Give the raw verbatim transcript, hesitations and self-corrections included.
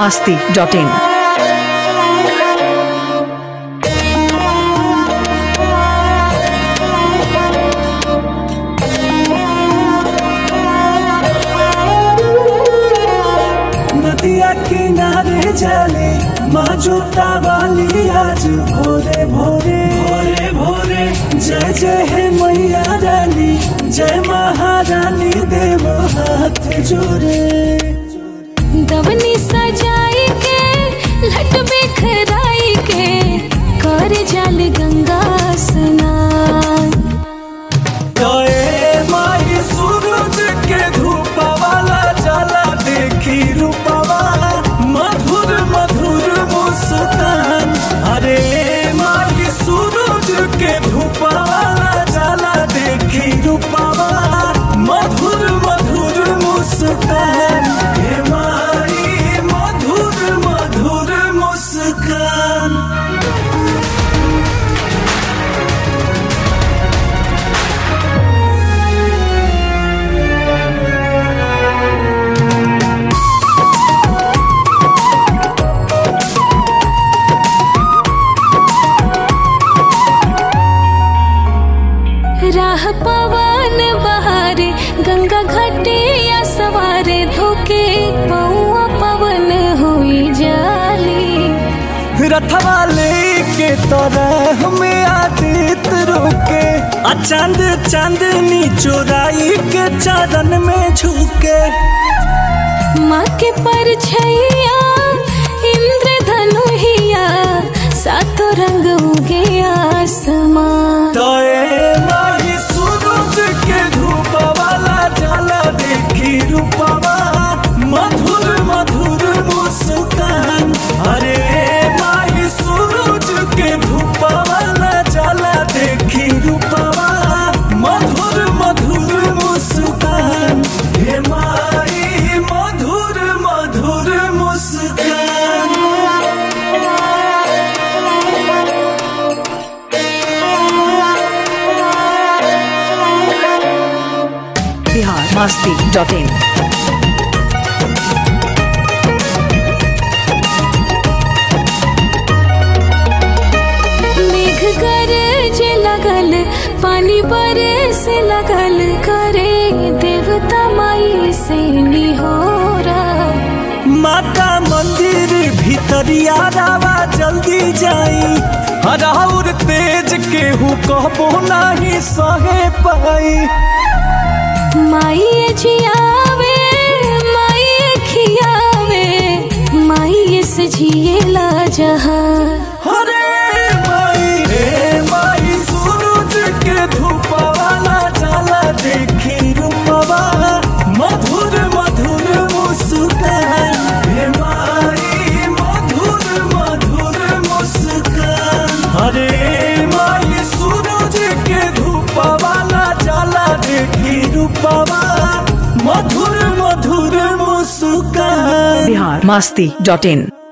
masti dot in. नदिया किनारे जाले माँ जोता वाली आज भोरे भोरे भोरे भोरे जय जय है मैया रानी जय महारानी देव हाथ जोड़े। दवनी सजाई के लट बिखराई के कर जल गंगा स्नान। गए माई सूरज के धूप वाला जला देखी रूपवा मधुर मधुर मुस्कान। अरे माई सूरज के धूप वाला जला देखी रूपवा मधुर मधुर मुस्कान। हे माई मधुर मधुर मुस्कान। राह पवन बहारे गंगा घाटिया सवारे धोके पौआ पवन हुई जाली। रथवा लेके तरह में आदित्य रोके आ चांद चांदनी चोराई के चरण में झुके। माँ के परछैया इंद्र धनुहिया सातों रंग उगे आसमान। माई सूरज के धूप वाला जाला देखी रूपवा मधुर मधुर मुस्कान। अरे माई सूरज के धूप वाला जाला देखी रूपवा मधुर मधुर मुस्कान। हे माई मधुर मधुर मुस्कान। Bihar masti dot in. मेघ गरज लगल पानी बरस लगल करे देवता माई से निहोरा। माता मंदिर भीतरिया रावा जल्दी जाई हराउर तेज केहू कहबो नाही सहे पाई। माई जियावे माई खियावे माई सजिएला जहां। हरे माई हे माई सूरज के धूप वाला जाला देखी रूपवा मधुर मधुर मुस्कान। हे माई मधुर मधुर मुस्कान। हरे माई सूरज के धूप वाला जाला देखी रूपवा मधुर मधुर मुस्कान। Bihar masti dot in.